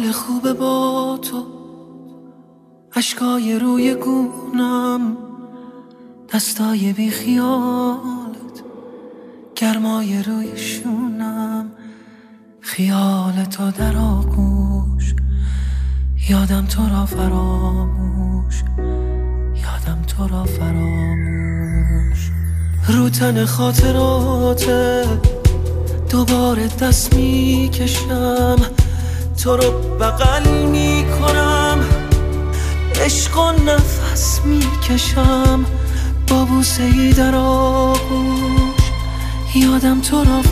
حال خوبه با تو، اشکای روی گونم، دستای بی خیالت، گرمای روی شونم، خیال تو در آغوش، یادم تو را فراموش، یادم تو را فراموش. رو تن خاطراته دوباره دست می کشم، تو رو بغل می کنم، عشق و نفس می کشم، با بوسه ای در آغوش، یادم تو را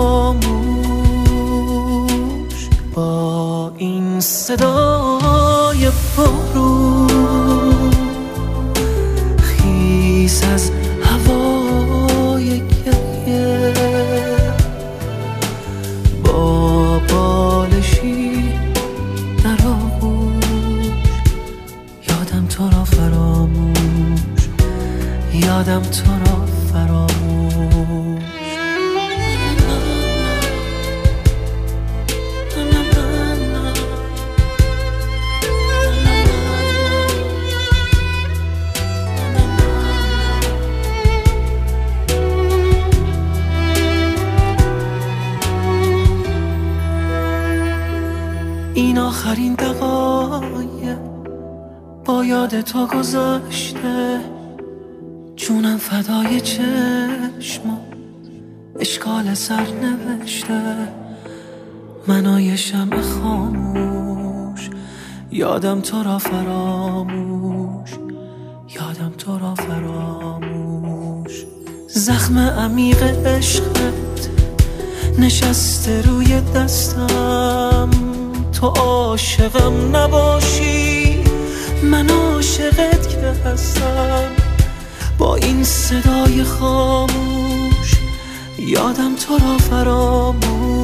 فراموش. با این صدای بارون خیس از هوای گریه، با بالشی در آغوش، یادم تو را فراموش، یادم تو را فراموش. این آخرین دقایق با یاد تو گذشته، جونم فدای چشم اشکال سر نوشته، منو شمع خاموش، یادم تو را فراموش، یادم تو را فراموش. زخم عمیق عشقت نشسته روی دستم، تو عاشقم نباشی من عاشقت که هستم. با این صدای خاموش یادم تو را فراموش،